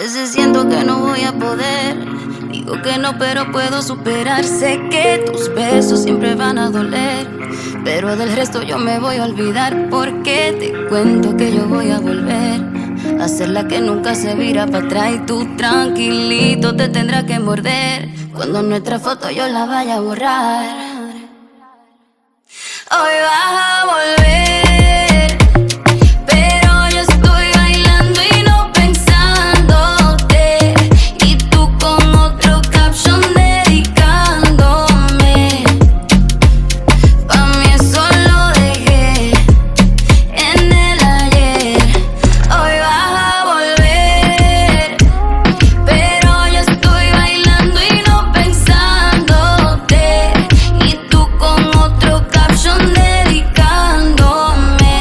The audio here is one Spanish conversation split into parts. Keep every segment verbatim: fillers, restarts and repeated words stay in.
veces siento que no voy a poder. Digo que no, pero puedo superar. Sé que tus besos siempre van a doler, pero del resto yo me voy a olvidar. Porque te cuento que yo voy a volver a ser la que nunca se vira para atrás. Y tú tranquilito te tendrás que morder cuando nuestra foto yo la vaya a borrar. Hoy vas a volver, pero yo estoy bailando y no pensándote, y tú con otro caption dedicándome. Pa' mí eso lo dejé en el ayer. Hoy vas a volver, pero yo estoy bailando y no pensándote, y tú con otro caption dedicándome.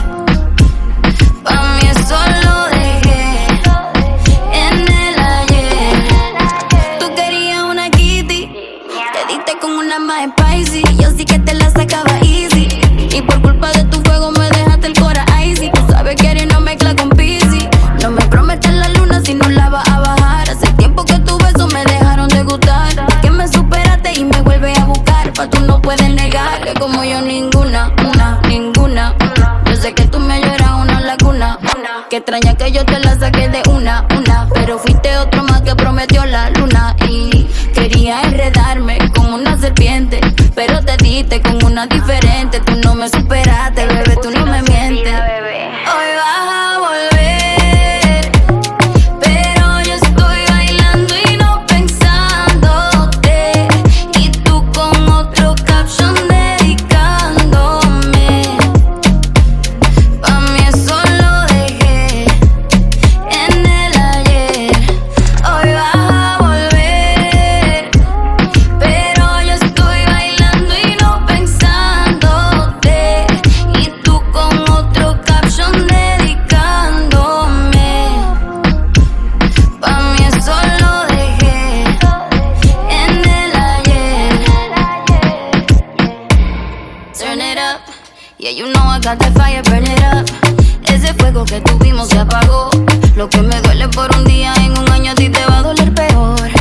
Pa' mí eso lo dejé en el ayer. Tú querías una kitty, te diste con una más spicy. Yo sí que te la sacaba easy, y por culpa de tu fuego me dejaste el cora icy. Tú sabes que eres no mezcla con Piscis. No me prometas la luna si no la vas a bajar. Hace tiempo que tus besos me dejaron de gustar, que me superaste y me vuelves a buscar. Pa' tú no puedes negar que como yo ninguna, una, ninguna. Yo sé que tú me lloras una laguna, una. Que extraña que yo te la saqué de una, una. Pero fuiste otro más que prometió la luna, y quería enredarme como una serpiente, pero te diste con una diferente. Tú no me superaste, bebé, tú no me mientes. Hoy vas a volver, pero yo estoy bailando y no pensándote, y tú con otro caption dedicándome. Pa' mí eso lo dejé en el ayer. Hoy vas a volver, pero yo estoy bailando y no pensándote, y tú con otro caption dedicándome. Pa' mí eso lo dejé en el ayer. Turn it up, yeah, you know I got that fire, burn it up. Ese fuego que tuvimos se apagó. Lo que me duele por un día, en un año a ti te va a doler peor.